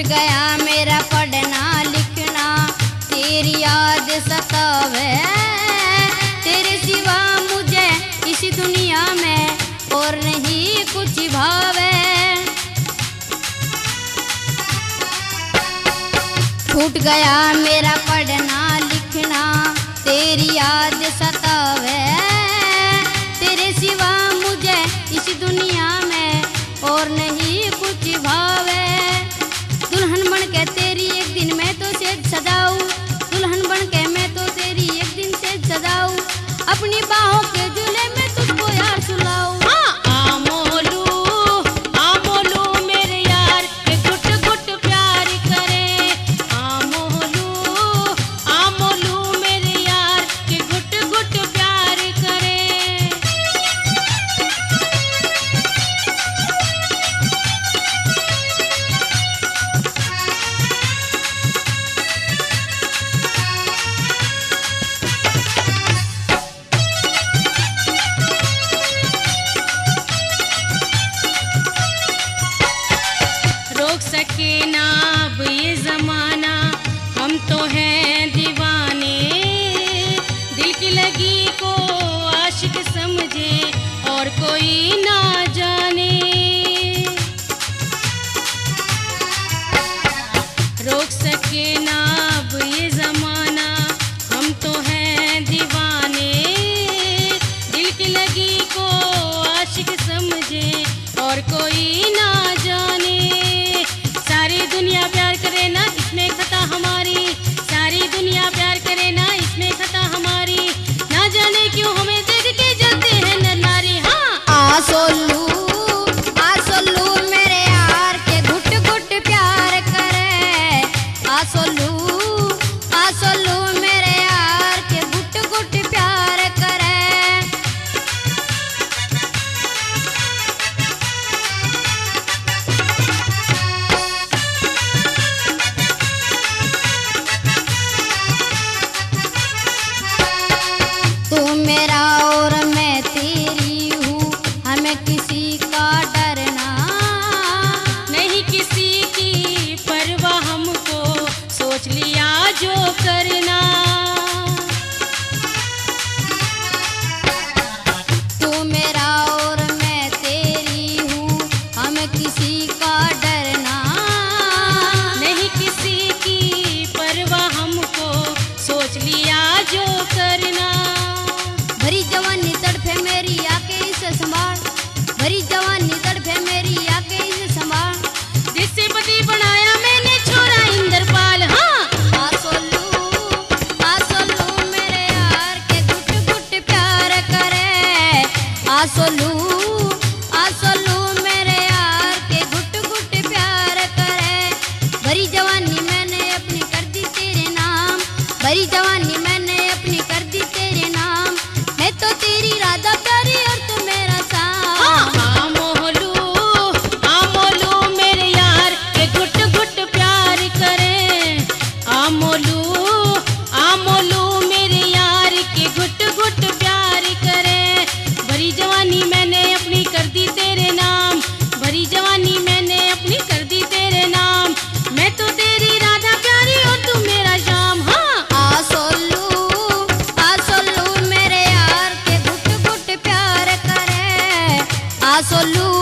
गया मेरा पढ़ना लिखना, तेरी याद सतावे, तेरे सिवा मुझे इस दुनिया में और नहीं कुछ भावे। छूट गया मेरा पढ़ना लिखना, तेरी याद सतावे, तेरे सिवा मुझे इस दुनिया में और नहीं कुछ भावे। दुल्हन बन के तेरी एक दिन मैं तो सेज सजाऊं, दुल्हन बन के मैं तो तेरी एक दिन सेज सजाऊं, अपनी बाहों के झूले में तुझको यार सुलाऊं। सके ना अब ये जमाना, हम तो हैं दीवाने, दिल की लगी को आशिक समझे और कोई ना जाने। रोक सके ना अब ये जमाना, हम तो हैं दीवाने, दिल की लगी को आशिक समझे और कोई ना जाने। सारी दुनिया प्यार करे ना इसमें खता हमारी, सारी दुनिया प्यार करे ना इसमें खता हमारी, ना जाने क्यों हमें देख के जलते हैं नर नारी। हाँ आ सोलू मेरे यार के घुट घुट प्यार करे, आ सोलू मेरे यार के घुट घुट प्यार करे। तू मेरा और मैं तेरी हूँ, हमें किसी का डरना नहीं, किसी की परवाह हमको, सोच लिया जो करना। तू मेरा और मैं तेरी हूँ, हमें किसी का डरना नहीं, किसी की परवाह हमको, सोच लिया जो करना। भरी जवानी तड़फे मेरी आके इसे संभाल, भरी जवानी तड़फे मेरी आके इसे संभाल, जिससे पति बनाया मैंने छोरा इंद्रपाल। हाँ आ सोलू मेरे यार के घुट घुट प्यार करे, आ सोलू मेरे यार के घुट घुट प्यार करे। भरी जवानी मैंने अपनी कर दी तेरे नाम, भरी जवानी मैंने अपनी कर दी तेरे नाम, मैं तो तेरी राधा प्यारी और तू मेरा शाम। हाँ मोलू मेरे यार के घुट घुट प्यार करे, आ मोलू मेरे यार के घुट घुट प्यार करे। भरी जवानी मैंने अपनी कर दी तेरे नाम, भरी जवानी मैंने अपनी कर दी तेरे नाम, मैं तो तेरी राधा प्यारी और तू मेरा श्याम। हाँ आ सोलू मेरे यार के घुट घुट प्यार करे, आ सोलू